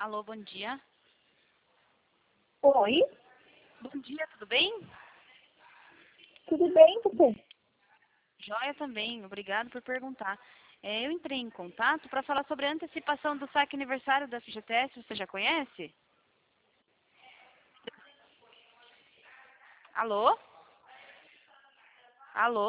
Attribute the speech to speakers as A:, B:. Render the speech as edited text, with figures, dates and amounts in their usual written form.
A: Alô, bom dia.
B: Oi,
A: Bom dia, tudo bem?
B: tudo bem, você?
A: Joia também, obrigado por perguntar. Eu entrei em contato para falar sobre a antecipação do saque aniversário da FGTS, você já conhece? Alô? Alô?